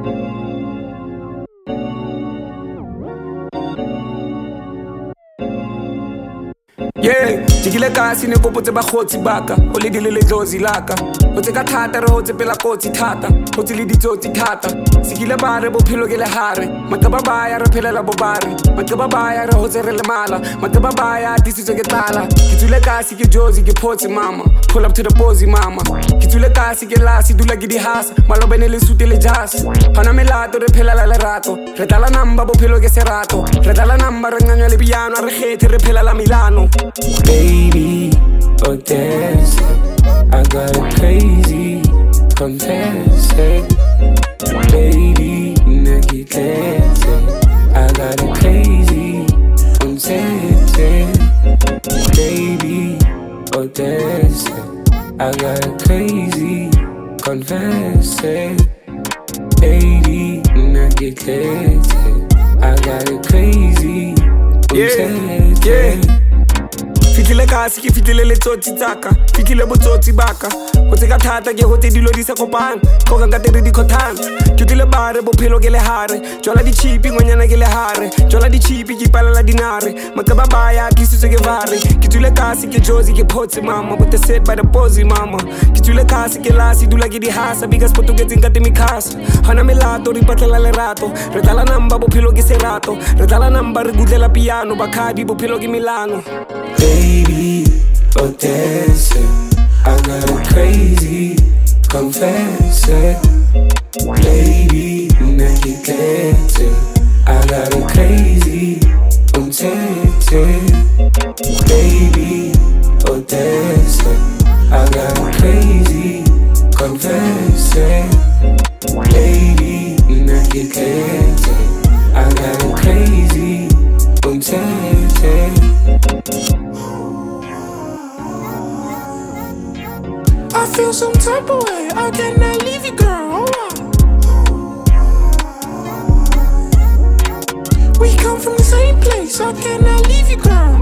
Yeah, jikile kasi ne kopotse bagotsi baka o le dile le dlozi laka o tse ka thata re hotse pela kotsi thata o tse le ditsotsi thata sikile bare bophelo ke le hare makaba baya re phelela bobare makaba baya re hotse re le mala makaba baya disitswe ke tlala ke tsule kasi ke jozi ke photse mama pull up to the posi mama ke tsule kasi ke lasi dula ke di hasa malobene le sute le jazz hana melato re phelela le rato re tala namba bophelo ke serato re tala namba re nganywa le piano re kgethe re phelela Milano. Baby, oh dance it. I got it crazy, confess it. Baby, naked dance it. I got it crazy, confess it. Baby, oh dance it. I got it crazy, confess it. Baby, naked dance it. I got it crazy, confess it. Fitile kasi ke fitile le tsotsi tsaka fitile botsotsi baka o tse ka thata ke hote dilo di sa kopana go ka tere di khotana ke tile bare bophelo ke le hare jola di chipi ngonyana ke le hare jola di chipi ke palela dinare makaba baya tlisitswe ke vare ke tile kasi ke jozi ke photse mama with the set by the posi mama ke tile kasi ke lasi dula ke di hasa because poto ke tsinka temikasa hana melato ri patlela le rato re tala namba bophelo ke serato re tala namba re gudlela piano bakhabi bophelo ke Milano. Baby, oh dance it. I got it crazy, confess it. Baby, naked dance it. I got it crazy, confess it. Baby, oh dance it. I got it crazy, confess it. Baby, naked dance it. I got it crazy, confess it. I feel some type of way, I cannot leave you, girl. We come from the same place, I cannot leave you, girl.